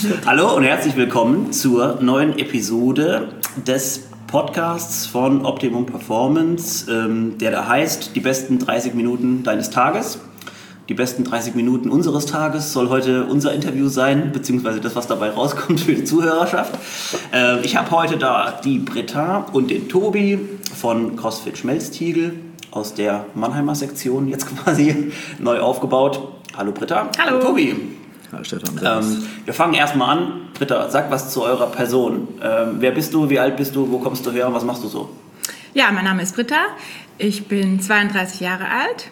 Hallo und herzlich willkommen zur neuen Episode des Podcasts von Optimum Performance, der da heißt, die besten 30 Minuten deines Tages. Die besten 30 Minuten unseres Tages soll heute unser Interview sein, beziehungsweise das, was dabei rauskommt für die Zuhörerschaft. Ich habe heute da die Britta und den Tobi von CrossFit Schmelztiegel aus der Mannheimer Sektion, jetzt quasi neu aufgebaut. Hallo Britta. Hallo Tobi. Hallo Stefan. Wir fangen erstmal an. Britta, sag was zu eurer Person. Wer bist du, wie alt bist du, wo kommst du her und was machst du so? Ja, mein Name ist Britta. Ich bin 32 Jahre alt.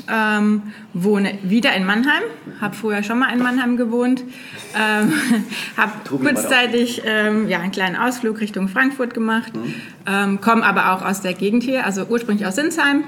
Wohne wieder in Mannheim, habe vorher schon mal in Mannheim gewohnt, habe kurzzeitig einen kleinen Ausflug Richtung Frankfurt gemacht, komme aber auch aus der Gegend hier, also ursprünglich aus Sinsheim.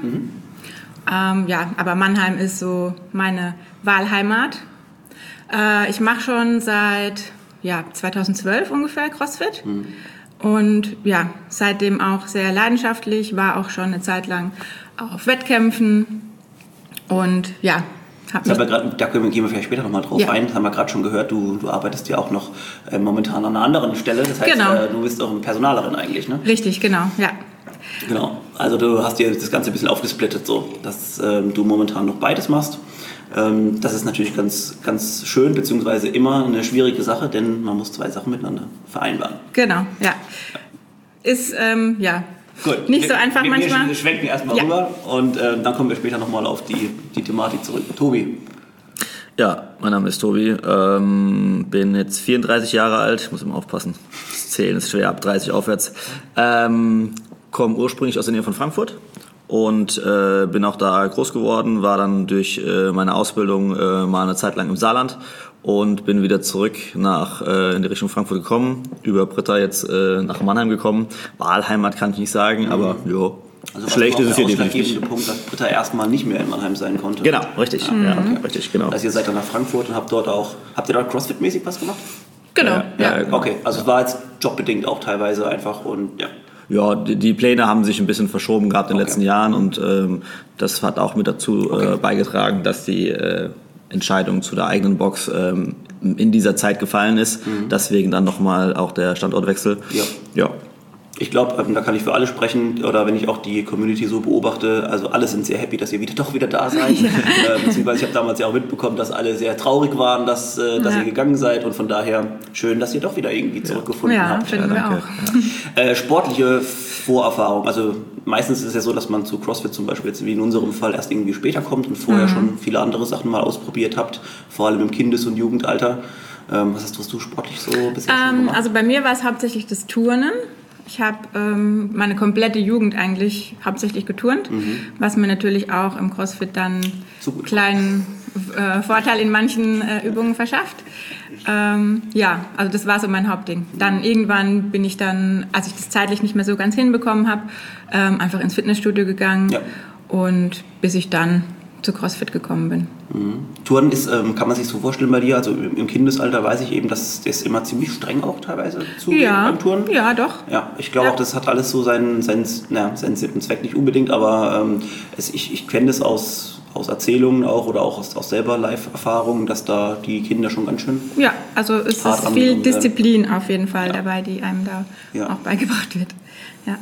Aber Mannheim ist so meine Wahlheimat. Ich mache schon seit 2012 ungefähr CrossFit und seitdem auch sehr leidenschaftlich, war auch schon eine Zeit lang auf Wettkämpfen. Und da gehen wir vielleicht später nochmal drauf ein. Das haben wir gerade schon gehört, du arbeitest ja auch noch momentan an einer anderen Stelle. Das heißt, du bist auch eine Personalerin eigentlich, ne? Richtig, genau, ja. Genau, also du hast dir das Ganze ein bisschen aufgesplittet, so, dass du momentan noch beides machst. Das ist natürlich ganz, ganz schön, beziehungsweise immer eine schwierige Sache, denn man muss zwei Sachen miteinander vereinbaren. Genau, ja. Ist, Gut. Nicht so einfach manchmal. Wir schwenken erstmal rüber und dann kommen wir später nochmal auf die Thematik zurück. Tobi. Ja, mein Name ist Tobi, bin jetzt 34 Jahre alt, ich muss immer aufpassen, das Zählen ist schwer, ab 30 aufwärts. Komme ursprünglich aus der Nähe von Frankfurt und bin auch da groß geworden, war dann durch meine Ausbildung mal eine Zeit lang im Saarland und bin wieder zurück in die Richtung Frankfurt gekommen, über Britta jetzt nach Mannheim gekommen. Wahlheimat kann ich nicht sagen, aber also schlecht ist es hier definitiv nicht. Der Punkt, dass Britta erstmal nicht mehr in Mannheim sein konnte. Genau, richtig. Richtig, genau. Also ihr seid dann nach Frankfurt und habt ihr dort CrossFit-mäßig was gemacht? Genau, genau. Okay, also es war jetzt jobbedingt auch teilweise einfach und Ja, die Pläne haben sich ein bisschen verschoben gehabt in den letzten Jahren und das hat auch mit dazu beigetragen, dass die Entscheidung zu der eigenen Box in dieser Zeit gefallen ist. Deswegen dann nochmal auch der Standortwechsel. Ja. Ich glaube, da kann ich für alle sprechen, oder wenn ich auch die Community so beobachte, also alle sind sehr happy, dass ihr doch wieder da seid. Beziehungsweise ich habe damals ja auch mitbekommen, dass alle sehr traurig waren, dass ihr gegangen seid und von daher schön, dass ihr doch wieder irgendwie zurückgefunden habt. Finden wir auch. Sportliche Vorerfahrung, also meistens ist es ja so, dass man zu CrossFit zum Beispiel jetzt wie in unserem Fall erst irgendwie später kommt und vorher schon viele andere Sachen mal ausprobiert habt, vor allem im Kindes- und Jugendalter. Was hast du sportlich so bisher schon gemacht? Also bei mir war es hauptsächlich das Turnen. Ich habe meine komplette Jugend eigentlich hauptsächlich geturnt, was mir natürlich auch im CrossFit dann einen kleinen Vorteil in manchen Übungen verschafft. Also das war so mein Hauptding. Dann irgendwann bin ich dann, als ich das zeitlich nicht mehr so ganz hinbekommen habe, einfach ins Fitnessstudio gegangen und bis ich dann zu CrossFit gekommen bin. Turnen ist, kann man sich so vorstellen bei dir, also im Kindesalter weiß ich eben, dass das immer ziemlich streng auch teilweise zugeht beim Turnen. Ja, doch. Ja, ich glaube auch, das hat alles so seinen Sinn und Zweck, nicht unbedingt, aber ich kenne das aus Erzählungen auch oder auch aus selber Live-Erfahrungen, dass da die Kinder schon ganz schön also es ist viel Disziplin auf jeden Fall dabei, die einem da auch beigebracht wird. Ja.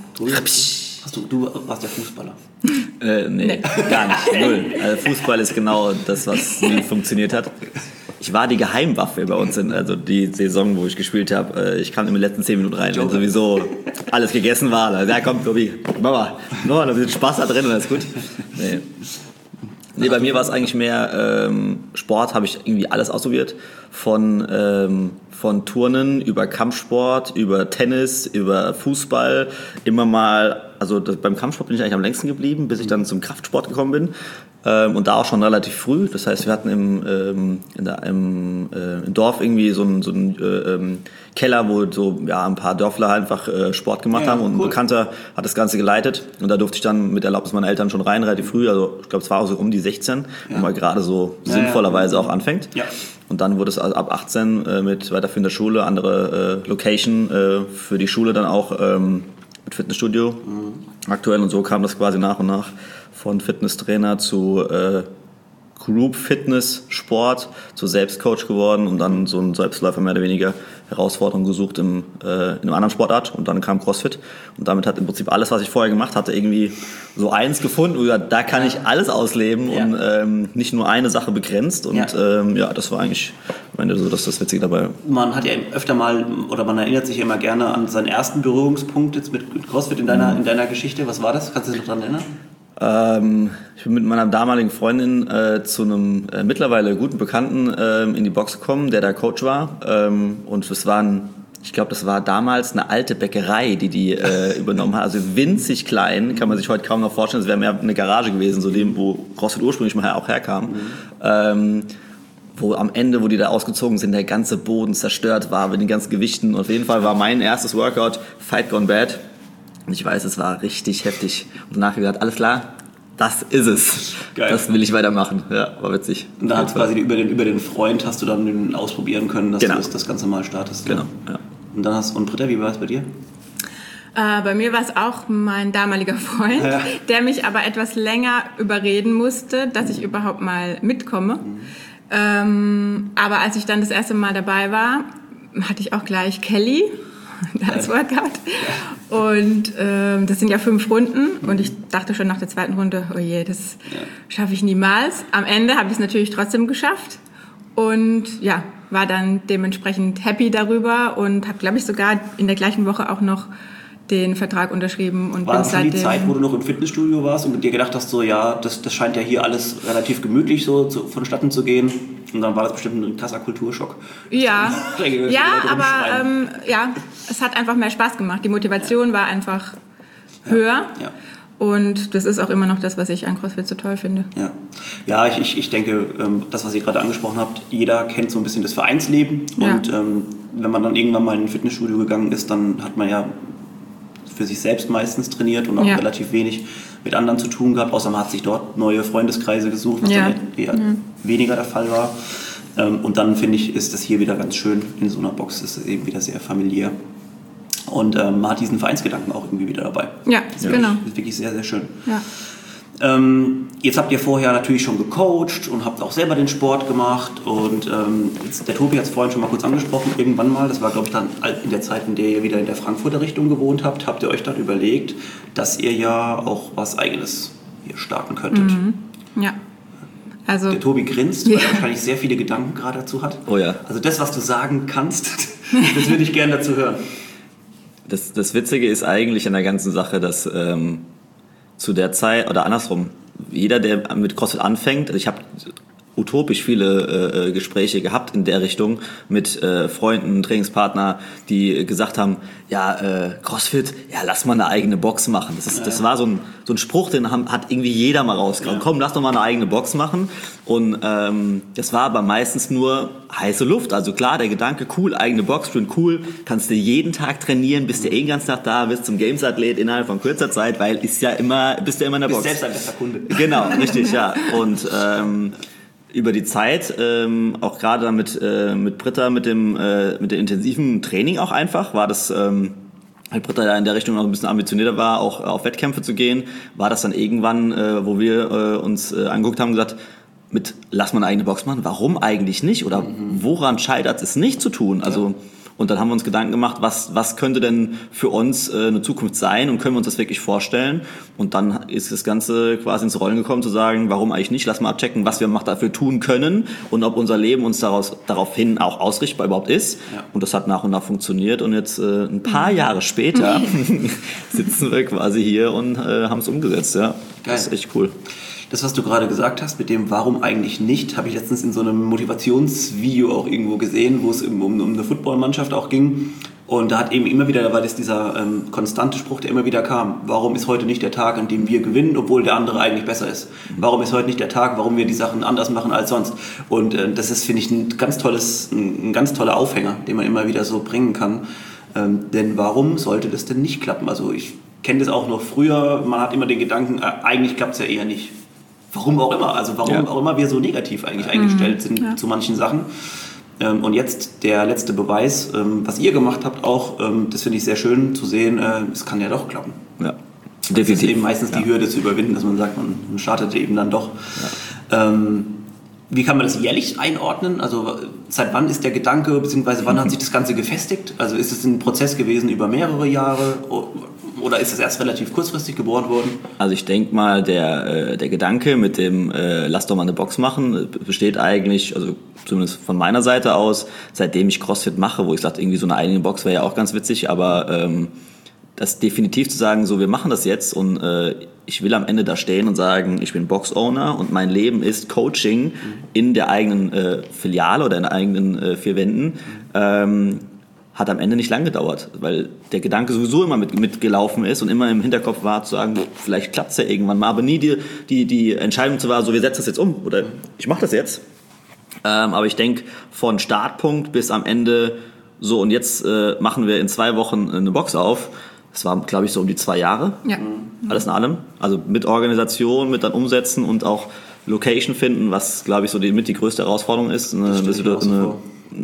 Du warst ja Fußballer. Nee, gar nicht. Null. Also Fußball ist genau das, was nie funktioniert hat. Ich war die Geheimwaffe bei uns also die Saison, wo ich gespielt habe. Ich kam in den letzten 10 Minuten rein, wenn sowieso alles gegessen war. Also, komm, Tobi, Mama, noch ein bisschen Spaß da drin und alles gut. Nee, bei mir war es eigentlich mehr Sport, habe ich irgendwie alles ausprobiert. Von Turnen über Kampfsport, über Tennis, über Fußball, immer mal, beim Kampfsport bin ich eigentlich am längsten geblieben, bis ich dann zum Kraftsport gekommen bin. Und da auch schon relativ früh. Das heißt, wir hatten im Dorf irgendwie so einen Keller, wo so ein paar Dörfler einfach Sport gemacht haben. Und ein Bekannter hat das Ganze geleitet. Und da durfte ich dann mit Erlaubnis meiner Eltern schon rein, relativ früh. Also ich glaube, es war auch so um die 16, wo man gerade so sinnvollerweise auch anfängt. Ja. Und dann wurde es ab 18 mit weiterführender Schule, andere Location für die Schule dann auch mit Fitnessstudio aktuell. Und so kam das quasi nach und nach von Fitnesstrainer zu Group-Fitness-Sport zu Selbstcoach geworden und dann so ein Selbstläufer mehr oder weniger Herausforderungen gesucht in einem anderen Sportart und dann kam CrossFit und damit hat im Prinzip alles, was ich vorher gemacht hatte, irgendwie so eins gefunden und gesagt, da kann ich alles ausleben und nicht nur eine Sache begrenzt und das war eigentlich am Ende so das Witzige dabei. Man hat ja öfter mal, oder man erinnert sich ja immer gerne an seinen ersten Berührungspunkt jetzt mit CrossFit in deiner Geschichte. Was war das? Kannst du dich noch daran erinnern? Ich bin mit meiner damaligen Freundin zu einem mittlerweile guten Bekannten in die Box gekommen, der da Coach war. Und das war damals eine alte Bäckerei, die übernommen hat. Also winzig klein, kann man sich heute kaum noch vorstellen. Es wäre mehr eine Garage gewesen, so dem, wo CrossFit ursprünglich mal auch herkam. Wo am Ende, wo die da ausgezogen sind, der ganze Boden zerstört war mit den ganzen Gewichten. Auf jeden Fall war mein erstes Workout Fight Gone Bad. Und ich weiß, es war richtig heftig. Und danach gesagt, alles klar, das ist es. Geil. Das will ich weitermachen. Ja, war witzig. Und da hast quasi über den Freund hast du dann ausprobieren können, dass du das Ganze mal startest. Genau, ja. Und Britta, wie war es bei dir? Bei mir war es auch mein damaliger Freund, der mich aber etwas länger überreden musste, dass ich überhaupt mal mitkomme. Aber als ich dann das erste Mal dabei war, hatte ich auch gleich Kelly als Workout. Und das sind ja 5 Runden und ich dachte schon nach der zweiten Runde, oh je, das schaffe ich niemals. Am Ende habe ich es natürlich trotzdem geschafft und war dann dementsprechend happy darüber und habe, glaube ich, sogar in der gleichen Woche auch noch den Vertrag unterschrieben. Und war das die Zeit, wo du noch im Fitnessstudio warst und dir gedacht hast, so das scheint ja hier alles relativ gemütlich so vonstatten zu gehen? Und dann war das bestimmt ein krasser Kulturschock. Ja, aber es hat einfach mehr Spaß gemacht. Die Motivation war einfach höher. Ja. Und das ist auch immer noch das, was ich an CrossFit so toll finde. Ja, ich denke, das, was ihr gerade angesprochen habt, jeder kennt so ein bisschen das Vereinsleben. Ja. Und wenn man dann irgendwann mal in ein Fitnessstudio gegangen ist, dann hat man ja für sich selbst meistens trainiert und auch relativ wenig mit anderen zu tun gehabt, außer man hat sich dort neue Freundeskreise gesucht, was dann eher weniger der Fall war. Und dann finde ich, ist das hier wieder ganz schön in so einer Box, ist es eben wieder sehr familiär. Und man hat diesen Vereinsgedanken auch irgendwie wieder dabei. Ja, genau. Das ist wirklich sehr, sehr schön. Ja. Jetzt habt ihr vorher natürlich schon gecoacht und habt auch selber den Sport gemacht und der Tobi hat es vorhin schon mal kurz angesprochen, irgendwann mal, das war glaube ich dann in der Zeit, in der ihr wieder in der Frankfurter Richtung gewohnt habt, habt ihr euch dann überlegt, dass ihr ja auch was Eigenes hier starten könntet. Ja. Also, der Tobi grinst, weil er wahrscheinlich sehr viele Gedanken gerade dazu hat. Oh ja. Also das, was du sagen kannst, das würde ich gerne dazu hören. Das Witzige ist eigentlich an der ganzen Sache, dass zu der Zeit, oder andersrum, jeder, der mit CrossFit anfängt, also ich habe utopisch viele Gespräche gehabt in der Richtung mit Freunden, Trainingspartner, die gesagt haben, CrossFit, lass mal eine eigene Box machen. Das war so ein Spruch, den hat irgendwie jeder mal rausgehauen. Komm, lass doch mal eine eigene Box machen. Und das war aber meistens nur heiße Luft. Also klar, der Gedanke, cool, eigene Box, schön cool, kannst du jeden Tag trainieren, bist du den ganzen Tag da, bist zum Games-Athlet innerhalb von kurzer Zeit, weil bist du ja immer in der Box. Bist selbst ein bester Kunde. Genau, richtig, ja. Und über die Zeit, auch gerade dann mit Britta, mit dem intensiven Training auch einfach, war das, weil Britta ja in der Richtung noch ein bisschen ambitionierter war, auch auf Wettkämpfe zu gehen, war das dann irgendwann, wo wir uns angeguckt haben und gesagt, lass mal eine eigene Box machen, warum eigentlich nicht? Oder woran scheitert es nicht zu tun? Also, und dann haben wir uns Gedanken gemacht, was könnte denn für uns eine Zukunft sein und können wir uns das wirklich vorstellen? Und dann ist das Ganze quasi ins Rollen gekommen, zu sagen, warum eigentlich nicht? Lass mal abchecken, was wir dafür tun können und ob unser Leben uns daraufhin auch ausrichtbar überhaupt ist. Ja. Und das hat nach und nach funktioniert. Und jetzt ein paar Jahre später sitzen wir quasi hier und haben es umgesetzt. Ja. Das ist echt cool. Das, was du gerade gesagt hast, mit dem Warum eigentlich nicht, habe ich letztens in so einem Motivationsvideo auch irgendwo gesehen, wo es um eine Footballmannschaft auch ging. Und da hat eben immer wieder, da war das dieser konstante Spruch, der immer wieder kam. Warum ist heute nicht der Tag, an dem wir gewinnen, obwohl der andere eigentlich besser ist? Warum ist heute nicht der Tag, warum wir die Sachen anders machen als sonst? Und das ist, finde ich, ein ganz toller Aufhänger, den man immer wieder so bringen kann. Denn warum sollte das denn nicht klappen? Also ich kenne das auch noch früher, man hat immer den Gedanken, eigentlich klappt es ja eher nicht. Warum auch immer, also warum auch immer wir so negativ eigentlich eingestellt sind zu manchen Sachen. Und jetzt der letzte Beweis, was ihr gemacht habt auch, das finde ich sehr schön zu sehen, es kann ja doch klappen. Ja, definitiv. Das ist eben meistens die Hürde zu überwinden, dass man sagt, man startet eben dann doch. Ja. Wie kann man das jährlich einordnen? Also seit wann ist der Gedanke, beziehungsweise wann hat sich das Ganze gefestigt? Also ist es ein Prozess gewesen über mehrere Jahre oder ist es erst relativ kurzfristig geboren worden? Also ich denke mal, der Gedanke mit dem lass doch mal eine Box machen, besteht eigentlich, also zumindest von meiner Seite aus, seitdem ich CrossFit mache, wo ich sage, irgendwie so eine eigene Box wäre ja auch ganz witzig, aber das definitiv zu sagen, so wir machen das jetzt und ich will am Ende da stehen und sagen, ich bin Box-Owner und mein Leben ist Coaching in der eigenen Filiale oder in den eigenen vier Wänden, hat am Ende nicht lang gedauert, weil der Gedanke sowieso immer mitgelaufen ist und immer im Hinterkopf war zu sagen, vielleicht klappt es ja irgendwann mal, aber nie die Entscheidung zu war, so wir setzen das jetzt um oder ich mache das jetzt. Aber ich denke, von Startpunkt bis am Ende so und jetzt machen wir in 2 Wochen eine Box auf. Das war, glaube ich, so um die 2 Jahre. Ja. Alles in allem. Also mit Organisation, mit dann Umsetzen und auch Location finden, was, glaube ich, so die größte Herausforderung ist. Eine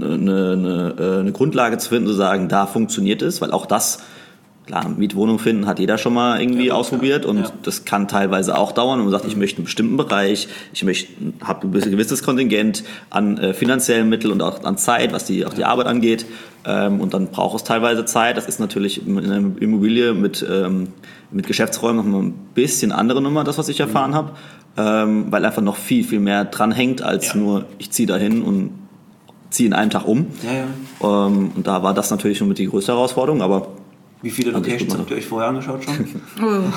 Grundlage zu finden, zu sagen, da funktioniert es, weil auch das, klar, Mietwohnung finden hat jeder schon mal irgendwie ausprobiert und das kann teilweise auch dauern und man sagt, ich möchte einen bestimmten Bereich, habe ein gewisses Kontingent an finanziellen Mitteln und auch an Zeit, was die Arbeit angeht und dann braucht es teilweise Zeit. Das ist natürlich in einer Immobilie mit Geschäftsräumen noch mal ein bisschen andere Nummer, das was ich erfahren habe, weil einfach noch viel, viel mehr dran hängt als nur ich ziehe dahin und ziehe in einem Tag um. Und da war das natürlich schon mit die größte Herausforderung, aber wie viele Locations habt ihr euch vorher angeschaut schon? Kann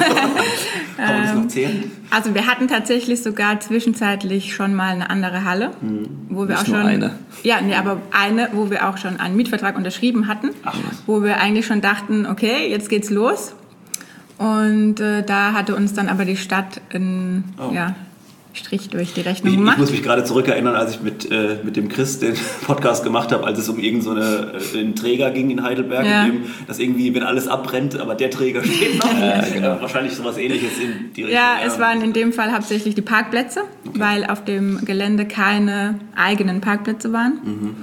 man das noch zählen? Also wir hatten tatsächlich sogar zwischenzeitlich schon mal eine andere Halle, wo wir nicht auch schon nur eine. Ja, nee, aber eine, wo wir auch schon einen Mietvertrag unterschrieben hatten, wo wir eigentlich schon dachten, okay, jetzt geht's los. Und da hatte uns dann aber die Stadt Strich durch die Rechnung gemacht. Ich muss mich gerade zurückerinnern, als ich mit dem Chris den Podcast gemacht habe, als es um einen Träger ging in Heidelberg, dass irgendwie, wenn alles abbrennt, aber der Träger steht noch. Genau. Wahrscheinlich sowas Ähnliches in die Richtung. Ja, es waren in dem Fall hauptsächlich die Parkplätze, weil auf dem Gelände keine eigenen Parkplätze waren.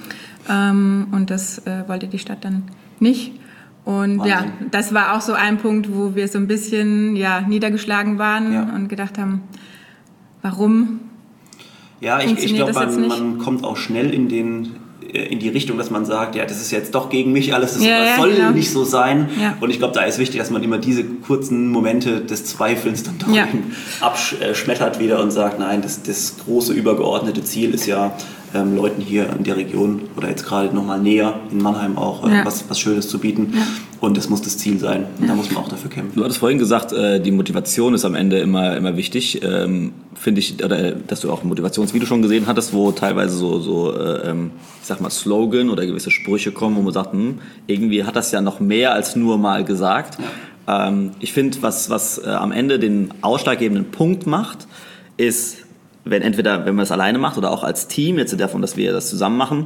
Und das wollte die Stadt dann nicht. Und Wahnsinn. Das war auch so ein Punkt, wo wir so ein bisschen niedergeschlagen waren und gedacht haben, warum? Ja, ich glaube, man kommt auch schnell in die Richtung, dass man sagt, ja, das ist jetzt doch gegen mich alles, das soll nicht so sein. Ja. Und ich glaube, da ist wichtig, dass man immer diese kurzen Momente des Zweifelns dann doch abschmettert wieder und sagt, nein, das große übergeordnete Ziel ist ja, Leuten hier in der Region oder jetzt gerade nochmal näher in Mannheim auch was Schönes zu bieten. Ja. Und das muss das Ziel sein. Und da muss man auch dafür kämpfen. Du hattest vorhin gesagt, die Motivation ist am Ende immer wichtig. Finde ich, oder dass du auch ein Motivationsvideo schon gesehen hattest, wo teilweise so ich sag mal, Slogan oder gewisse Sprüche kommen, wo man sagt, irgendwie hat das ja noch mehr als nur mal gesagt. Ja. Ich finde, was am Ende den ausschlaggebenden Punkt macht, ist, wenn man es alleine macht oder auch als Team, jetzt davon, dass wir das zusammen machen,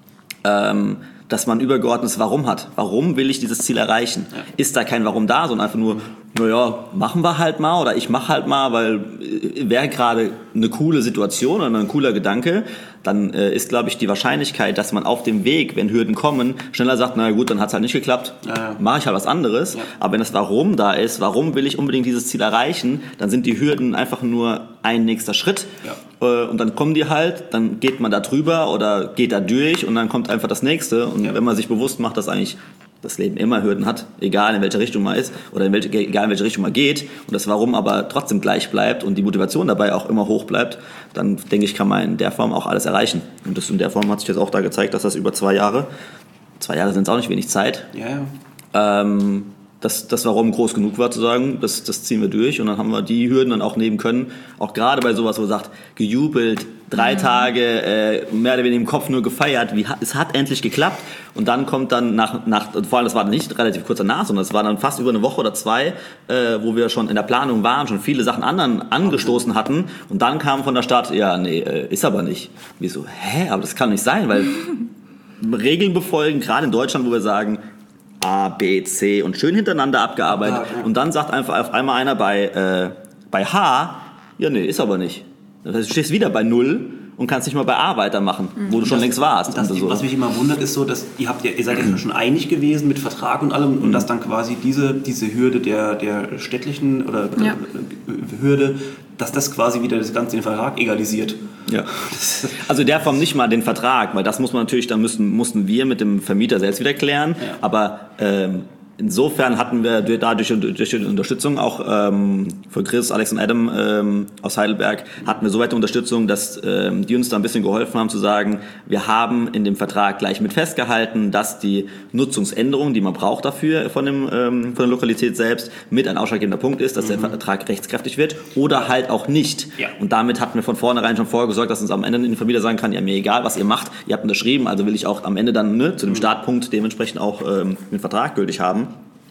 dass man übergeordnetes Warum hat. Warum will ich dieses Ziel erreichen? Ja. Ist da kein Warum da, sondern einfach nur, machen wir halt mal oder ich mache halt mal, weil wäre gerade eine coole Situation oder ein cooler Gedanke, dann ist, glaube ich, die Wahrscheinlichkeit, dass man auf dem Weg, wenn Hürden kommen, schneller sagt, na gut, dann hat es halt nicht geklappt, mache ich halt was anderes. Ja. Aber wenn das Warum da ist, warum will ich unbedingt dieses Ziel erreichen, dann sind die Hürden einfach nur ein nächster Schritt. Ja. Und dann kommen die halt, dann geht man da drüber oder geht da durch und dann kommt einfach das Nächste. Und wenn man sich bewusst macht, dass eigentlich das Leben immer Hürden hat, egal in welche Richtung man ist oder egal in welche Richtung man geht und das Warum aber trotzdem gleich bleibt und die Motivation dabei auch immer hoch bleibt, dann denke ich, kann man in der Form auch alles erreichen. Und das in der Form hat sich jetzt auch da gezeigt, dass das über 2 Jahre sind es auch nicht wenig Zeit, dass das Warum groß genug war zu sagen, das ziehen wir durch und dann haben wir die Hürden dann auch nehmen können, auch gerade bei sowas, wo man sagt, gejubelt, 3 Tage mehr oder weniger im Kopf nur gefeiert, es hat endlich geklappt und dann kommt dann vor allem das war nicht relativ kurz danach, sondern es war dann fast über eine Woche oder 2, wo wir schon in der Planung waren, schon viele Sachen anderen angestoßen hatten und dann kam von der Stadt, ist aber nicht. Wir so, aber das kann nicht sein, weil Regeln befolgen, gerade in Deutschland, wo wir sagen, A, B, C und schön hintereinander abgearbeitet. Und dann sagt einfach auf einmal einer bei H, ist aber nicht. Das heißt, du stehst wieder bei 0 und kannst nicht mal bei A weitermachen, wo du schon längst warst. Was mich immer wundert, ist so, dass ihr seid ja schon einig gewesen mit Vertrag und allem und dass dann quasi diese Hürde der städtlichen oder Hürde, dass das quasi wieder das Ganze den Vertrag egalisiert. Ja. Also der Form nicht mal den Vertrag, weil das muss man natürlich, dann mussten wir mit dem Vermieter selbst wieder klären. Ja. Aber insofern hatten wir durch die Unterstützung auch von Chris, Alex und Adam aus Heidelberg, hatten wir so weit Unterstützung, dass die uns da ein bisschen geholfen haben zu sagen, wir haben in dem Vertrag gleich mit festgehalten, dass die Nutzungsänderung, die man braucht dafür von der Lokalität selbst, mit ein ausschlaggebender Punkt ist, dass der Vertrag rechtskräftig wird oder halt auch nicht. Ja. Und damit hatten wir von vornherein schon vorgesorgt, dass uns am Ende der Vermieter sagen kann, ja, mir egal, was ihr macht, ihr habt unterschrieben, also will ich auch am Ende dann zu dem Startpunkt dementsprechend auch den Vertrag gültig haben.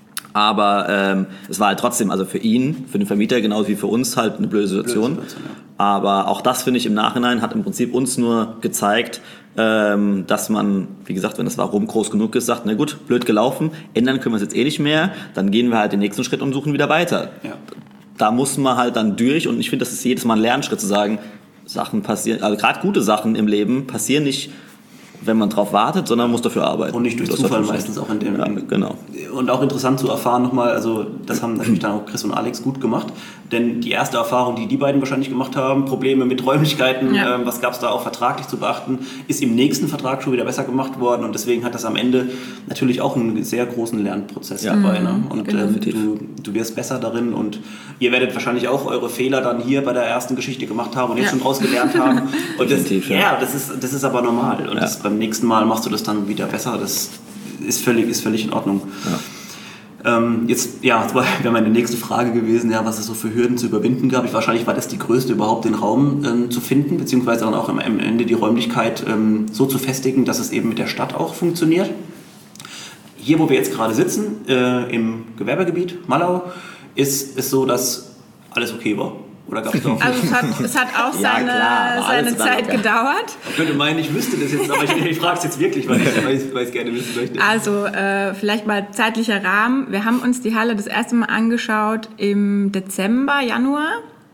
Aber es war halt trotzdem, also für ihn, für den Vermieter genauso wie für uns halt eine blöde Situation. Ja. Aber auch das, finde ich, im Nachhinein hat im Prinzip uns nur gezeigt, dass man, wie gesagt, wenn das Warum groß genug ist, sagt, na gut, blöd gelaufen, ändern können wir es jetzt eh nicht mehr, dann gehen wir halt den nächsten Schritt und suchen wieder weiter. Ja. Da muss man halt dann durch und ich finde, das ist jedes Mal ein Lernschritt zu sagen, Sachen passieren, also gerade gute Sachen im Leben passieren nicht, wenn man drauf wartet, sondern man muss dafür arbeiten. Und nicht durch Zufall meistens auch in dem. Ja, genau. Und auch interessant zu erfahren nochmal, also das haben natürlich dann auch Chris und Alex gut gemacht, denn die erste Erfahrung, die beiden wahrscheinlich gemacht haben, Probleme mit Räumlichkeiten, was gab es da auch vertraglich zu beachten, ist im nächsten Vertrag schon wieder besser gemacht worden und deswegen hat das am Ende natürlich auch einen sehr großen Lernprozess dabei. Ne? Und du wirst besser darin und ihr werdet wahrscheinlich auch eure Fehler dann hier bei der ersten Geschichte gemacht haben und jetzt schon draus gelernt haben. Und das ist aber normal und das beim nächsten Mal machst du das dann wieder besser. Das ist völlig in Ordnung. Ja. Jetzt wäre meine nächste Frage gewesen, was es so für Hürden zu überwinden gab. Wahrscheinlich war das die größte überhaupt, den Raum zu finden, beziehungsweise dann auch am Ende die Räumlichkeit so zu festigen, dass es eben mit der Stadt auch funktioniert. Hier, wo wir jetzt gerade sitzen, im Gewerbegebiet Mallau, ist es so, dass alles okay war. Oder gab es auch? Also es hat auch seine Zeit gedauert. Man könnte meinen, ich wüsste das jetzt, aber ich frage es jetzt wirklich, weil ich es gerne wissen möchte. Also vielleicht mal zeitlicher Rahmen. Wir haben uns die Halle das erste Mal angeschaut im Januar.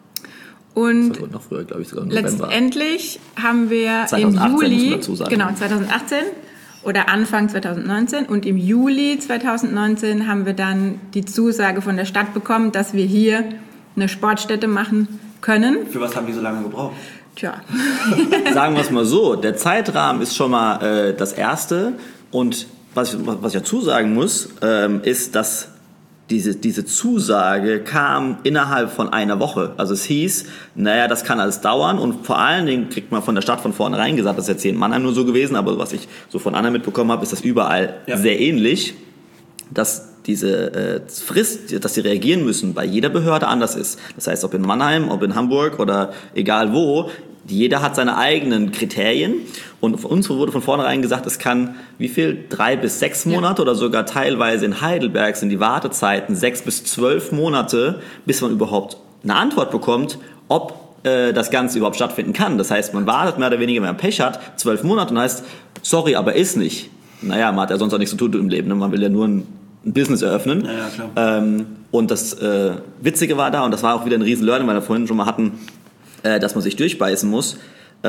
Und das war noch früher, glaube ich, sogar im November. Letztendlich haben wir 2018, im Juli, dazu sagen. Genau, 2018 oder Anfang 2019 und im Juli 2019 haben wir dann die Zusage von der Stadt bekommen, dass wir hier eine Sportstätte machen können. Für was haben die so lange gebraucht? Tja. Sagen wir es mal so, der Zeitrahmen ist schon mal das Erste und was ich dazu sagen muss, ist, dass diese Zusage kam innerhalb von einer Woche. Also es hieß, das kann alles dauern und vor allen Dingen kriegt man von der Stadt von vornherein gesagt, das ist jetzt hier in Mannheim nur so gewesen, aber was ich so von anderen mitbekommen habe, ist das überall sehr ähnlich, dass diese Frist, dass sie reagieren müssen, bei jeder Behörde anders ist. Das heißt, ob in Mannheim, ob in Hamburg oder egal wo, jeder hat seine eigenen Kriterien. Und für uns wurde von vornherein gesagt, es kann, 3 bis 6 Monate oder sogar teilweise in Heidelberg sind die Wartezeiten 6 bis 12 Monate, bis man überhaupt eine Antwort bekommt, ob das Ganze überhaupt stattfinden kann. Das heißt, man wartet mehr oder weniger, wenn man Pech hat, 12 Monate und heißt, sorry, aber ist nicht. Man hat ja sonst auch nichts zu tun im Leben. Ne? Man will ja nur ein Business eröffnen. Ja, klar. Und das Witzige war da, und das war auch wieder ein riesen Learning, weil wir vorhin schon mal hatten, dass man sich durchbeißen muss,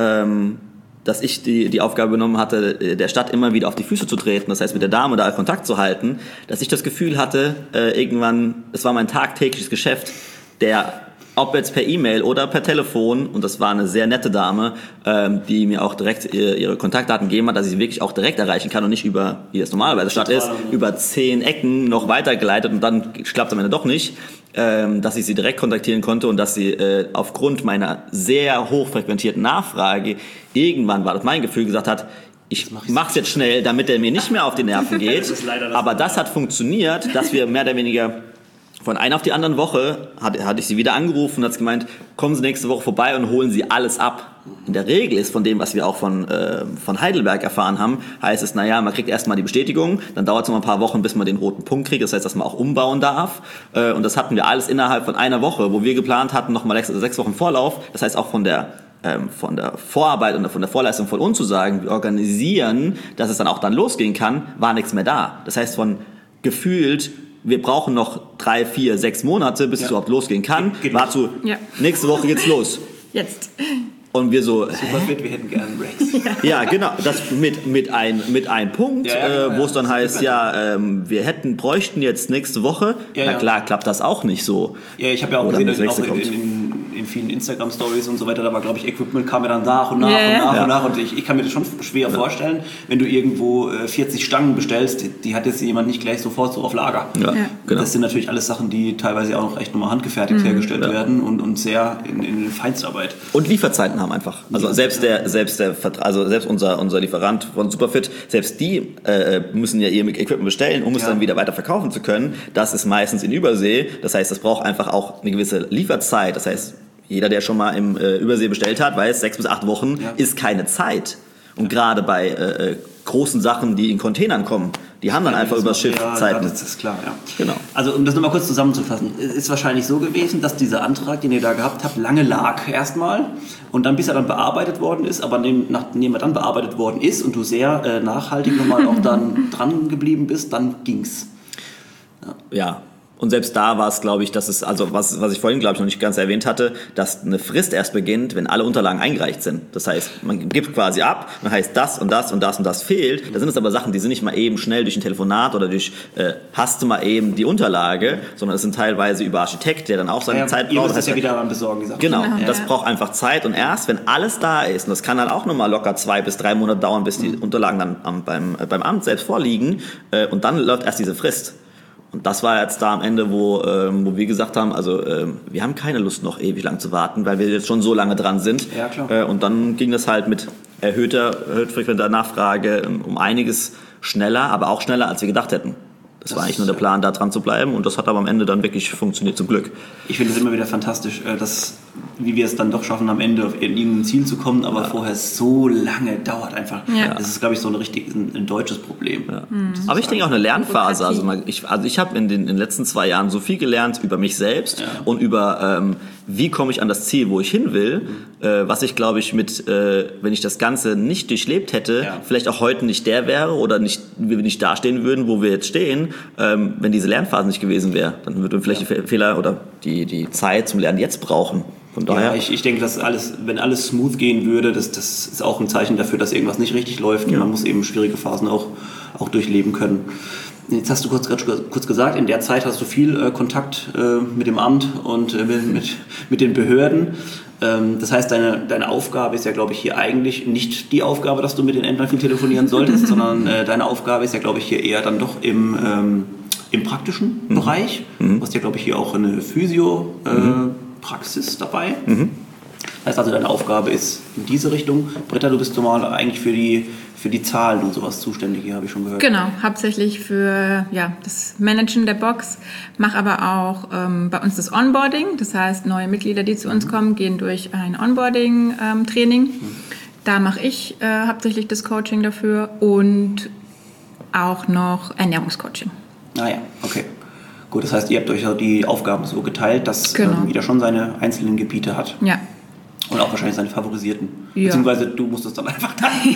dass ich die Aufgabe genommen hatte, der Stadt immer wieder auf die Füße zu treten, das heißt mit der Dame da Kontakt zu halten, dass ich das Gefühl hatte, irgendwann, es war mein tagtägliches Geschäft, ob jetzt per E-Mail oder per Telefon, und das war eine sehr nette Dame, die mir auch direkt ihre Kontaktdaten gegeben hat, dass ich sie wirklich auch direkt erreichen kann und nicht über, wie es normalerweise Stadt ist, über 10 Ecken noch weitergeleitet und dann klappt es am Ende doch nicht, dass ich sie direkt kontaktieren konnte und dass sie aufgrund meiner sehr hochfrequentierten Nachfrage irgendwann, war das mein Gefühl, gesagt hat, ich mach's jetzt schnell, damit er mir nicht mehr auf die Nerven geht. Aber das hat funktioniert, dass wir mehr oder weniger von einer auf die andere Woche hatte ich sie wieder angerufen und hat gemeint, kommen Sie nächste Woche vorbei und holen Sie alles ab. In der Regel ist von dem, was wir auch von Heidelberg erfahren haben, heißt es, man kriegt erstmal die Bestätigung, dann dauert es noch ein paar Wochen, bis man den roten Punkt kriegt, das heißt, dass man auch umbauen darf. Und das hatten wir alles innerhalb von einer Woche, wo wir geplant hatten, nochmal 6 Wochen Vorlauf. Das heißt, auch von der Vorarbeit und von der Vorleistung von uns zu sagen, wir organisieren, dass es dann auch dann losgehen kann, war nichts mehr da. Das heißt, von gefühlt, wir brauchen noch 3, 4, 6 Monate, bis es überhaupt losgehen kann. Nächste Woche geht's los. Jetzt. Und wir so, super fit, wir hätten gerne Rex. Ja, genau, das mit einem Punkt, wo es dann heißt, wir bräuchten jetzt nächste Woche. Na klar, klappt das auch nicht so. Ja, ich habe ja auch gesehen, auch in vielen Instagram-Stories und so weiter, da war, glaube ich, Equipment kam ja dann nach und nach und ich kann mir das schon schwer vorstellen, wenn du irgendwo 40 Stangen bestellst, die hat jetzt jemand nicht gleich sofort so auf Lager. Ja, genau. Das sind natürlich alles Sachen, die teilweise auch noch echt nochmal handgefertigt hergestellt werden und sehr in Feinstarbeit. Und Lieferzeiten haben einfach. Also selbst unser Lieferant von Superfit, selbst die müssen ja ihr Equipment bestellen, um es dann wieder weiter verkaufen zu können. Das ist meistens in Übersee. Das heißt, das braucht einfach auch eine gewisse Lieferzeit. Das heißt, jeder, der schon mal im Übersee bestellt hat, weiß, 6 bis 8 Wochen ist keine Zeit. Und gerade bei großen Sachen, die in Containern kommen, die haben dann einfach übers Schiff Zeiten. Ja, das ist klar, ja. Genau. Also um das nochmal kurz zusammenzufassen, ist wahrscheinlich so gewesen, dass dieser Antrag, den ihr da gehabt habt, lange lag erstmal und dann bis er dann bearbeitet worden ist, aber nachdem er dann bearbeitet worden ist und du sehr nachhaltig nochmal auch dann dran geblieben bist, dann ging's. Ja. Und selbst da war es, glaube ich, dass es, also was ich vorhin, glaube ich, noch nicht ganz erwähnt hatte, dass eine Frist erst beginnt, wenn alle Unterlagen eingereicht sind. Das heißt, man gibt quasi ab, dann heißt das und das und das und das fehlt. Da sind es aber Sachen, die sind nicht mal eben schnell durch ein Telefonat oder durch hast du mal eben die Unterlage, sondern es sind teilweise über Architekt, der dann auch seine Zeit braucht. Ihr müsst das ja wieder beim Besorgen, gesagt. Genau, das braucht einfach Zeit und erst, wenn alles da ist, und das kann dann auch nochmal locker 2 bis 3 Monate dauern, bis die Unterlagen dann beim Amt selbst vorliegen und dann läuft erst diese Frist. Und das war jetzt da am Ende, wo wir gesagt haben, also wir haben keine Lust noch ewig lang zu warten, weil wir jetzt schon so lange dran sind. Ja, klar. Und dann ging das halt mit erhöht frequenter Nachfrage um einiges schneller, aber auch schneller, als wir gedacht hätten. Das war eigentlich nur der Plan, da dran zu bleiben und das hat aber am Ende dann wirklich funktioniert, zum Glück. Ich finde es immer wieder fantastisch, wie wir es dann doch schaffen, am Ende auf irgendein Ziel zu kommen, aber vorher so lange dauert einfach. Ja. Das ist, glaube ich, so ein deutsches Problem. Ja. Aber ich denke auch eine Lernphase. Also ich habe in den letzten 2 Jahren so viel gelernt über mich selbst und über wie komme ich an das Ziel, wo ich hin will, was ich, glaube ich, wenn ich das Ganze nicht durchlebt hätte, vielleicht auch heute nicht der wäre oder wir nicht dastehen würden, wo wir jetzt stehen, wenn diese Lernphase nicht gewesen wäre. Dann würden wir vielleicht die Fehler oder die Zeit zum Lernen jetzt brauchen. Von daher. Ja, ich denke, dass wenn alles smooth gehen würde, das ist auch ein Zeichen dafür, dass irgendwas nicht richtig läuft. Und man muss eben schwierige Phasen auch durchleben können. Jetzt hast du kurz gesagt, in der Zeit hast du viel Kontakt mit dem Amt und mit den Behörden. Das heißt, deine Aufgabe ist ja, glaube ich, hier eigentlich nicht die Aufgabe, dass du mit den Ämtern viel telefonieren solltest, sondern deine Aufgabe ist ja, glaube ich, hier eher dann doch im praktischen Bereich. Du hast ja, glaube ich, hier auch eine Physio-Praxis dabei. Das heißt also, deine Aufgabe ist in diese Richtung. Britta, du bist normal eigentlich für die Zahlen und sowas zuständig, hier habe ich schon gehört. Genau, hauptsächlich für das Managen der Box, mache aber auch bei uns das Onboarding. Das heißt, neue Mitglieder, die zu uns kommen, gehen durch ein Onboarding-Training. Da mache ich hauptsächlich das Coaching dafür und auch noch Ernährungscoaching. Ah ja, okay. Gut, das heißt, ihr habt euch die Aufgaben so geteilt, dass jeder schon seine einzelnen Gebiete hat. Ja. Und auch wahrscheinlich seine favorisierten. Ja. Beziehungsweise du musst einfach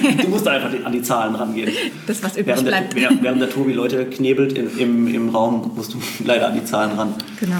an die Zahlen rangehen. Das, was übrig bleibt. Während der Tobi Leute knebelt im Raum, musst du leider an die Zahlen ran. Genau.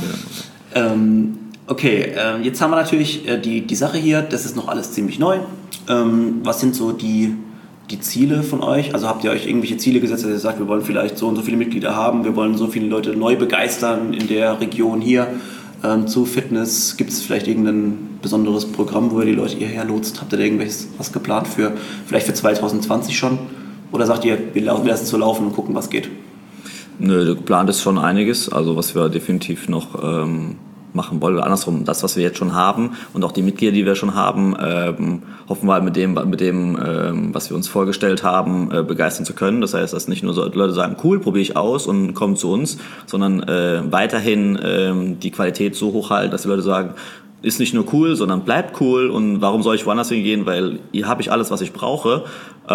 Okay, jetzt haben wir natürlich die Sache hier, das ist noch alles ziemlich neu. Was sind so die Ziele von euch? Also habt ihr euch irgendwelche Ziele gesetzt, dass ihr sagt, wir wollen vielleicht so und so viele Mitglieder haben, wir wollen so viele Leute neu begeistern in der Region hier zu Fitness? Gibt es vielleicht irgendein besonderes Programm, wo ihr die Leute hierher lotst? Habt ihr da was geplant vielleicht für 2020 schon? Oder sagt ihr, wir lassen es so laufen und gucken, was geht? Nö, geplant ist schon einiges, also was wir definitiv noch machen wollen, oder andersrum, das, was wir jetzt schon haben und auch die Mitglieder, die wir schon haben, hoffen wir halt mit dem was wir uns vorgestellt haben, begeistern zu können. Das heißt, dass nicht nur so Leute sagen, cool, probiere ich aus und kommen zu uns, sondern weiterhin die Qualität so hochhalten, dass die Leute sagen, ist nicht nur cool, sondern bleibt cool und warum soll ich woanders hingehen, weil hier habe ich alles, was ich brauche.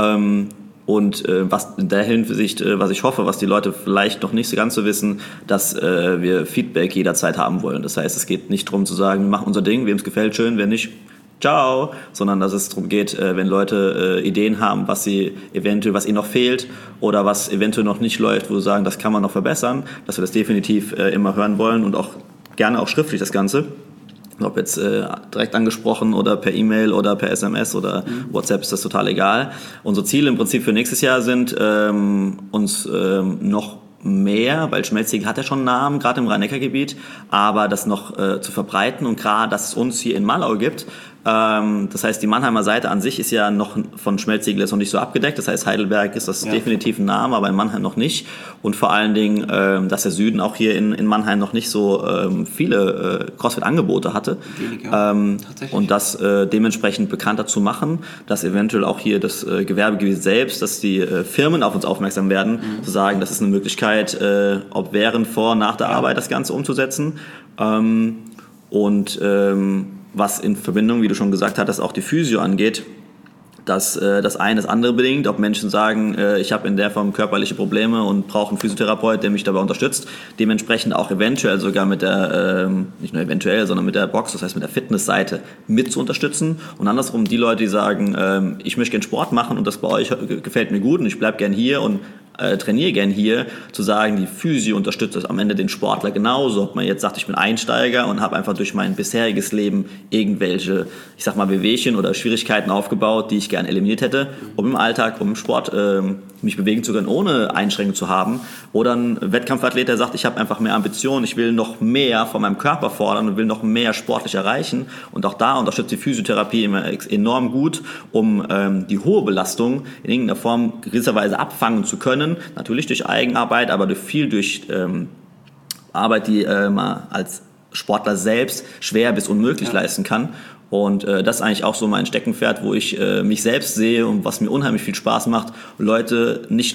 Und was in der Hinsicht, was ich hoffe, was die Leute vielleicht noch nicht so ganz so wissen, dass wir Feedback jederzeit haben wollen. Das heißt, es geht nicht darum zu sagen, wir machen unser Ding, wem es gefällt, schön, wer nicht, ciao, sondern dass es darum geht, wenn Leute Ideen haben, was ihnen noch fehlt oder was eventuell noch nicht läuft, wo sie sagen, das kann man noch verbessern, dass wir das definitiv immer hören wollen und auch gerne auch schriftlich das Ganze. Ob jetzt direkt angesprochen oder per E-Mail oder per SMS oder WhatsApp, ist das total egal. Unsere Ziele im Prinzip für nächstes Jahr sind, uns noch mehr, weil Schmelztiegel hat ja schon einen Namen, gerade im Rhein-Neckar-Gebiet, aber das noch zu verbreiten und gerade, dass es uns hier in Mallau gibt. Das heißt, die Mannheimer Seite an sich ist ja noch von Schmelztiegel noch nicht so abgedeckt. Das heißt, Heidelberg ist das definitiv ein Name, aber in Mannheim noch nicht. Und vor allen Dingen, dass der Süden auch hier in Mannheim noch nicht so viele CrossFit-Angebote hatte. Und das dementsprechend bekannter zu machen, dass eventuell auch hier das Gewerbegebiet selbst, dass die Firmen auf uns aufmerksam werden, zu sagen, das ist eine Möglichkeit, ob während, vor, nach der Arbeit das Ganze umzusetzen. Was in Verbindung, wie du schon gesagt hattest, auch die Physio angeht, dass das eine das andere bedingt, ob Menschen sagen, ich habe in der Form körperliche Probleme und brauche einen Physiotherapeut, der mich dabei unterstützt, dementsprechend auch eventuell sogar mit der, nicht nur eventuell, sondern mit der Box, das heißt mit der Fitnessseite mit zu unterstützen und andersrum die Leute, die sagen, ich möchte gerne Sport machen und das bei euch gefällt mir gut und ich bleibe gern hier und trainiere gern hier, zu sagen, die Physio unterstützt am Ende den Sportler genauso. Ob man jetzt sagt, ich bin Einsteiger und habe einfach durch mein bisheriges Leben irgendwelche, ich sag mal, Wehwehchen oder Schwierigkeiten aufgebaut, die ich gerne eliminiert hätte, um im Alltag, um im Sport mich bewegen zu können, ohne Einschränkungen zu haben. Oder ein Wettkampfathlet, der sagt, ich habe einfach mehr Ambitionen, ich will noch mehr von meinem Körper fordern und will noch mehr sportlich erreichen. Und auch da unterstützt die Physiotherapie immer enorm gut, um die hohe Belastung in irgendeiner Form gewisserweise abfangen zu können. Natürlich durch Eigenarbeit, aber durch Arbeit, die man als Sportler selbst schwer bis unmöglich leisten kann. Und das ist eigentlich auch so mein Steckenpferd, wo ich mich selbst sehe und was mir unheimlich viel Spaß macht, Leute nicht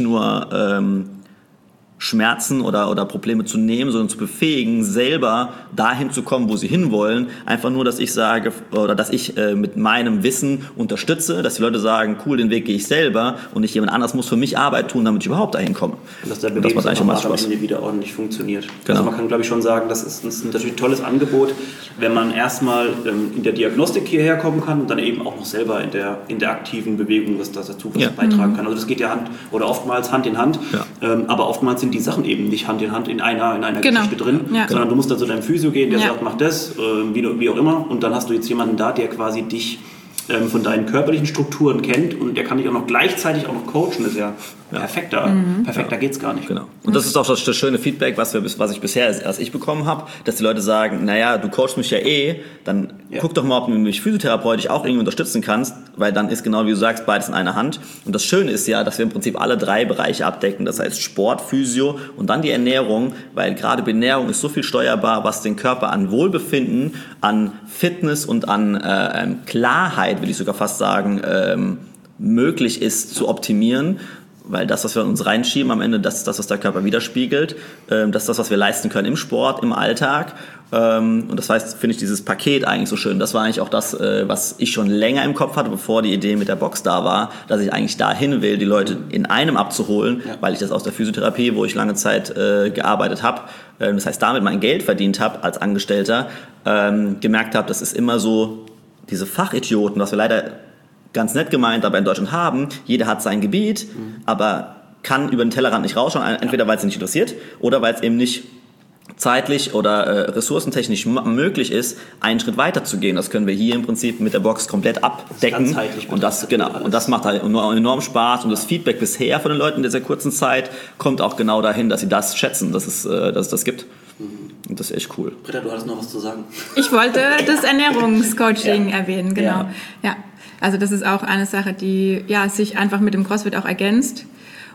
nur Schmerzen oder Probleme zu nehmen, sondern zu befähigen, selber dahin zu kommen, wo sie hinwollen. Einfach nur, dass ich sage oder dass ich mit meinem Wissen unterstütze, dass die Leute sagen, cool, den Weg gehe ich selber und nicht jemand anders muss für mich Arbeit tun, damit ich überhaupt dahin komme. Und dass der Bewegungsapparat am Ende wieder ordentlich funktioniert. Genau. Also man kann, glaube ich, schon sagen, das ist natürlich ein tolles Angebot, wenn man erstmal in der Diagnostik hierher kommen kann und dann eben auch noch selber in der aktiven Bewegung das dazu beitragen kann. Also das geht ja oftmals Hand in Hand, aber oftmals sind die Sachen eben nicht Hand in Hand in einer Geschichte drin, sondern du musst dann zu deinem Physio gehen, der sagt, mach das, wie auch immer, und dann hast du jetzt jemanden da, der quasi dich von deinen körperlichen Strukturen kennt und der kann dich auch noch gleichzeitig auch noch coachen. Das ist ja perfekter geht's gar nicht. Genau. Und das ist auch das schöne Feedback, was ich bisher als ich bekommen habe, dass die Leute sagen, naja, du coachst mich ja dann guck doch mal, ob du mich physiotherapeutisch auch irgendwie unterstützen kannst, weil dann ist genau wie du sagst, beides in einer Hand. Und das Schöne ist ja, dass wir im Prinzip alle 3 Bereiche abdecken, das heißt Sport, Physio und dann die Ernährung, weil gerade bei Ernährung ist so viel steuerbar, was den Körper an Wohlbefinden, an Fitness und an Klarheit, will ich sogar fast sagen, möglich ist zu optimieren, weil das, was wir in uns reinschieben, am Ende das ist das, was der Körper widerspiegelt, das ist das, was wir leisten können im Sport, im Alltag, und das heißt, finde ich dieses Paket eigentlich so schön. Das war eigentlich auch das, was ich schon länger im Kopf hatte, bevor die Idee mit der Box da war, dass ich eigentlich dahin will, die Leute in einem abzuholen, weil ich das aus der Physiotherapie, wo ich lange Zeit gearbeitet habe, das heißt, damit mein Geld verdient habe als Angestellter, gemerkt habe, das ist immer so diese Fachidioten, was wir leider ganz nett gemeint, aber in Deutschland haben. Jeder hat sein Gebiet, aber kann über den Tellerrand nicht rausschauen, entweder weil es ihn nicht interessiert oder weil es eben nicht zeitlich oder ressourcentechnisch möglich ist, einen Schritt weiter zu gehen. Das können wir hier im Prinzip mit der Box komplett abdecken. Und das macht halt enorm Spaß. Und das Feedback bisher von den Leuten in dieser kurzen Zeit kommt auch genau dahin, dass sie das schätzen, dass es das gibt. Und das ist echt cool. Britta, du hattest noch was zu sagen. Ich wollte das Ernährungscoaching erwähnen, genau. Ja. Also das ist auch eine Sache, die sich einfach mit dem CrossFit auch ergänzt.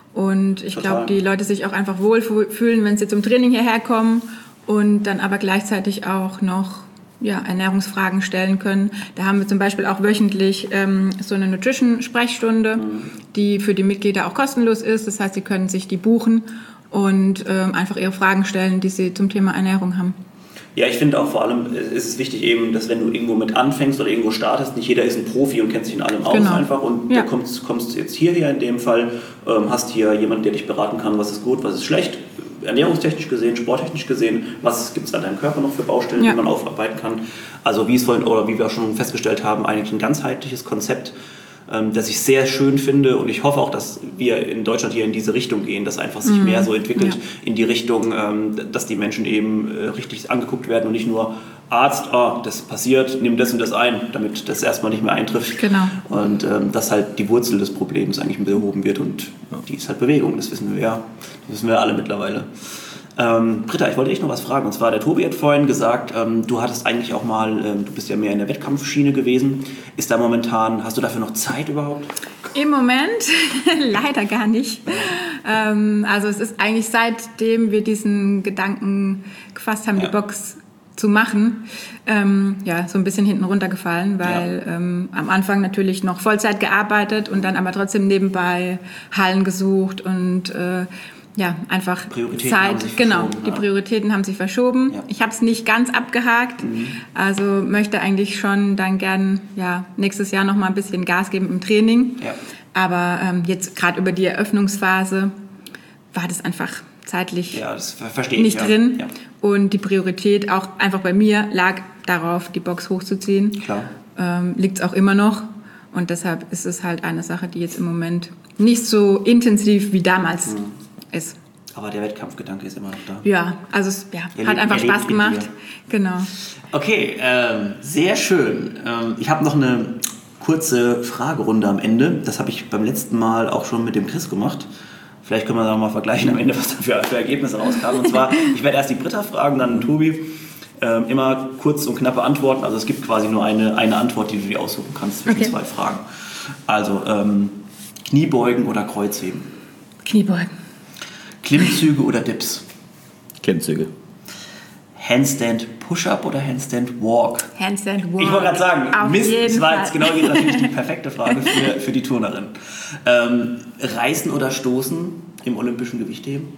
Und ich glaube, die Leute sich auch einfach wohlfühlen, wenn sie zum Training hierher kommen und dann aber gleichzeitig auch noch Ernährungsfragen stellen können. Da haben wir zum Beispiel auch wöchentlich so eine Nutrition-Sprechstunde, die für die Mitglieder auch kostenlos ist. Das heißt, sie können sich die buchen und einfach ihre Fragen stellen, die sie zum Thema Ernährung haben. Ja, ich finde auch vor allem ist es wichtig eben, dass wenn du irgendwo mit anfängst oder irgendwo startest, nicht jeder ist ein Profi und kennt sich in allem aus einfach und du kommst jetzt hierher in dem Fall, hast hier jemanden, der dich beraten kann, was ist gut, was ist schlecht, ernährungstechnisch gesehen, sporttechnisch gesehen, was gibt es an deinem Körper noch für Baustellen, die man aufarbeiten kann. Also wie wir schon festgestellt haben, eigentlich ein ganzheitliches Konzept, das ich sehr schön finde und ich hoffe auch, dass wir in Deutschland hier in diese Richtung gehen, dass einfach sich mehr so entwickelt in die Richtung, dass die Menschen eben richtig angeguckt werden und nicht nur Arzt, das passiert, nimm das und das ein, damit das erstmal nicht mehr eintrifft. Genau. Und dass halt die Wurzel des Problems eigentlich behoben wird und die ist halt Bewegung, das wissen wir alle mittlerweile. Britta, ich wollte dich noch was fragen. Und zwar, der Tobi hat vorhin gesagt, du hattest eigentlich auch mal, du bist ja mehr in der Wettkampfschiene gewesen. Ist da momentan, hast du dafür noch Zeit überhaupt? Im Moment leider gar nicht. Also es ist eigentlich seitdem wir diesen Gedanken gefasst haben, die Box zu machen, so ein bisschen hinten runtergefallen, weil am Anfang natürlich noch Vollzeit gearbeitet und dann aber trotzdem nebenbei Hallen gesucht und einfach Prioritäten Zeit. haben sich Genau, verschoben, die Prioritäten haben sich verschoben. Ja. Ich habe es nicht ganz abgehakt, also möchte eigentlich schon dann gern nächstes Jahr noch mal ein bisschen Gas geben im Training. Ja. Aber jetzt gerade über die Eröffnungsphase war das einfach zeitlich nicht drin. Ja. Und die Priorität auch einfach bei mir lag darauf, die Box hochzuziehen. Klar. Liegt es auch immer noch. Und deshalb ist es halt eine Sache, die jetzt im Moment nicht so intensiv wie damals ist. Aber der Wettkampfgedanke ist immer noch da. Ja, also es hat einfach Spaß gemacht. Genau. Okay, sehr schön. Ich habe noch eine kurze Fragerunde am Ende. Das habe ich beim letzten Mal auch schon mit dem Chris gemacht. Vielleicht können wir da mal vergleichen am Ende, was da für Ergebnisse rauskamen. Und zwar, ich werde erst die Britta fragen, dann den Tobi. Immer kurz und knappe Antworten. Also es gibt quasi nur eine Antwort, die du dir aussuchen kannst zwischen zwei Fragen. Also Kniebeugen oder Kreuzheben? Kniebeugen. Klimmzüge oder Dips? Klimmzüge. Handstand Push-Up oder Handstand Walk? Handstand Walk. Ich wollte gerade sagen, Mist, das war jetzt genau natürlich die perfekte Frage für die Turnerin. Reißen oder Stoßen im olympischen Gewichtheben?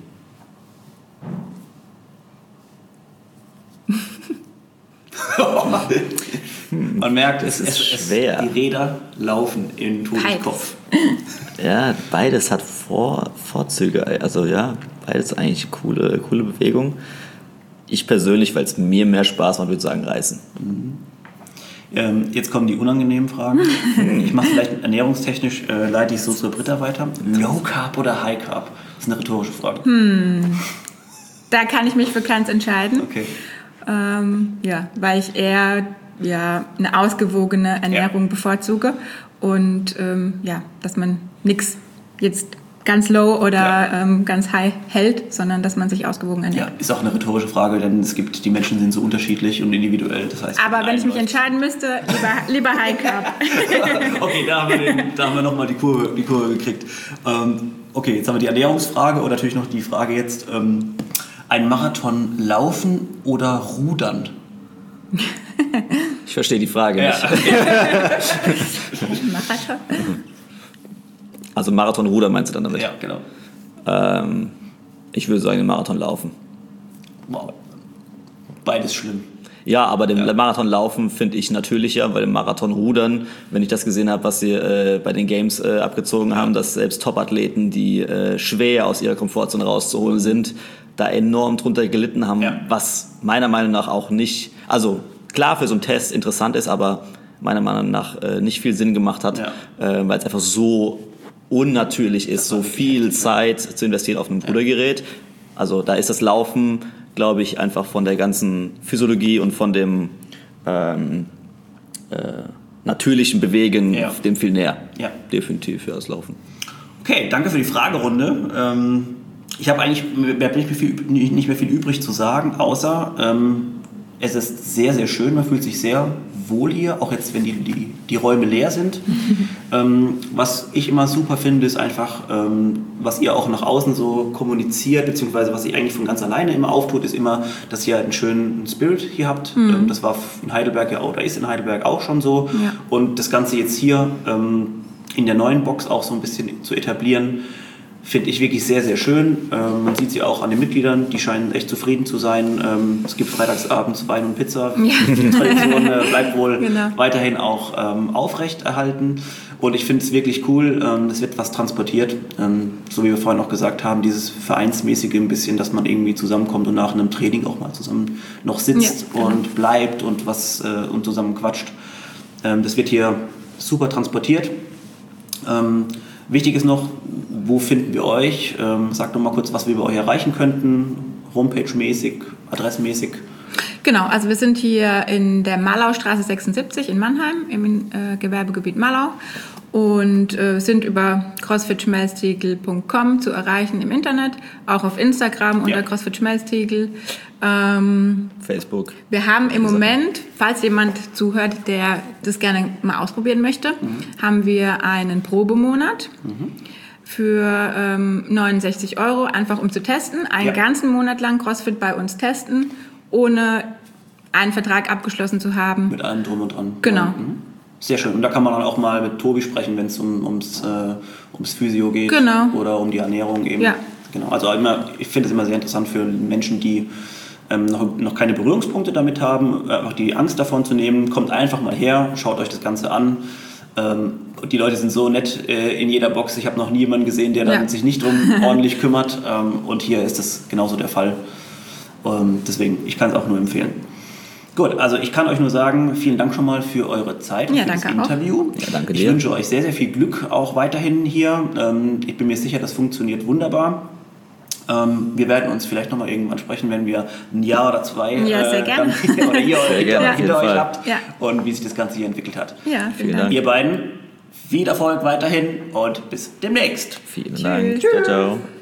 Man merkt, es ist schwer. Die Räder laufen in Tobis Kopf. Ja, beides hat Vorzüge. Also ja, beides eigentlich coole Bewegung. Ich persönlich, weil es mir mehr Spaß macht, würde sagen Reißen. Jetzt kommen die unangenehmen Fragen. Ich mache vielleicht ernährungstechnisch, leite ich so zur Britta weiter. Low Carb oder High Carb? Das ist eine rhetorische Frage. Da kann ich mich für keins entscheiden. Okay. Weil ich eher eine ausgewogene Ernährung bevorzuge und dass man nichts jetzt ganz low oder ganz high hält, sondern dass man sich ausgewogen ernährt. Ja, ist auch eine rhetorische Frage, denn die Menschen sind so unterschiedlich und individuell. Das heißt, aber wenn ich mich entscheiden müsste, lieber High Carb. Okay, da haben wir nochmal die Kurve gekriegt. Okay, jetzt haben wir die Ernährungsfrage und natürlich noch die Frage jetzt, ein Marathon laufen oder rudern? Ich verstehe die Frage nicht. Marathon? Also Marathon-Rudern meinst du dann damit? Ja, genau. Ich würde sagen, den Marathon laufen. Wow. Beides schlimm. Ja, aber den Marathon laufen finde ich natürlicher, weil im Marathon rudern, wenn ich das gesehen habe, was sie bei den Games abgezogen haben, dass selbst Top-Athleten, die schwer aus ihrer Komfortzone rauszuholen sind, da enorm drunter gelitten haben, was meiner Meinung nach auch nicht, also klar für so einen Test interessant ist, aber meiner Meinung nach nicht viel Sinn gemacht hat, weil es einfach so unnatürlich ist, so viel Zeit zu investieren auf einem Rudergerät. Also da ist das Laufen, glaube ich, einfach von der ganzen Physiologie und von dem natürlichen Bewegen dem viel näher. Ja. Definitiv für das Laufen. Okay, danke für die Fragerunde. Ich habe eigentlich nicht mehr viel übrig zu sagen, außer es ist sehr, sehr schön, man fühlt sich sehr wohl hier, auch jetzt, wenn die Räume leer sind. Was ich immer super finde, ist einfach, was ihr auch nach außen so kommuniziert, beziehungsweise was ihr eigentlich von ganz alleine immer auftut, ist immer, dass ihr einen schönen Spirit hier habt. Das war in Heidelberg oder ist in Heidelberg auch schon so. Ja. Und das Ganze jetzt hier in der neuen Box auch so ein bisschen zu etablieren, finde ich wirklich sehr, sehr schön. Man sieht sie auch an den Mitgliedern, die scheinen echt zufrieden zu sein. Es gibt freitagsabends Wein und Pizza. Die Tradition bleibt wohl weiterhin auch aufrecht erhalten. Und ich finde es wirklich cool, es wird was transportiert. So wie wir vorhin auch gesagt haben, dieses Vereinsmäßige ein bisschen, dass man irgendwie zusammenkommt und nach einem Training auch mal zusammen noch sitzt und bleibt und und zusammen quatscht. Das wird hier super transportiert. Wichtig ist noch, wo finden wir euch? Sagt doch mal kurz, was wir bei euch erreichen könnten, Homepage-mäßig, adressmäßig. Genau, also wir sind hier in der Malaustraße 76 in Mannheim, im Gewerbegebiet Mallau. Und sind über crossfitschmelztiegel.com zu erreichen im Internet, auch auf Instagram unter crossfitschmelztiegel. Facebook. Wir haben im Moment, falls jemand zuhört, der das gerne mal ausprobieren möchte, haben wir einen Probemonat für 69 €, einfach um zu testen. Einen ganzen Monat lang CrossFit bei uns testen, ohne einen Vertrag abgeschlossen zu haben. Mit allem drum und dran. Genau. Sehr schön. Und da kann man dann auch mal mit Tobi sprechen, wenn es ums Physio geht oder um die Ernährung eben. Ja. Genau. Also ich finde es immer sehr interessant für Menschen, die noch keine Berührungspunkte damit haben, einfach die Angst davon zu nehmen. Kommt einfach mal her, schaut euch das Ganze an. Die Leute sind so nett in jeder Box. Ich habe noch nie jemanden gesehen, der dann sich nicht drum ordentlich kümmert. Und hier ist das genauso der Fall. Deswegen, ich kann es auch nur empfehlen. Gut, also ich kann euch nur sagen, vielen Dank schon mal für eure Zeit und für das Interview. Ja, danke dir. Ich wünsche euch sehr, sehr viel Glück auch weiterhin hier. Ich bin mir sicher, das funktioniert wunderbar. Wir werden uns vielleicht nochmal irgendwann sprechen, wenn wir ein Jahr oder zwei sehr gerne. oder ihr hinter euch habt Ja. und wie sich das Ganze hier entwickelt hat. Ja, vielen Dank. Ihr beiden, viel Erfolg weiterhin und bis demnächst. Vielen Dank. Ciao, ciao.